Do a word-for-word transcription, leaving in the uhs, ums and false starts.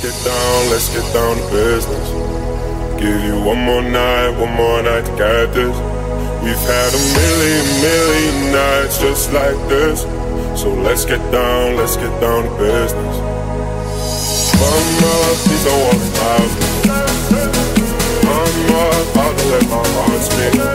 get down, let's get down to business. Give you one more night, one more night to get this. We've had a million, million nights just like this. So let's get down, let's get down to business. Mama, please don't worry about me. I'm about to let my heart speak.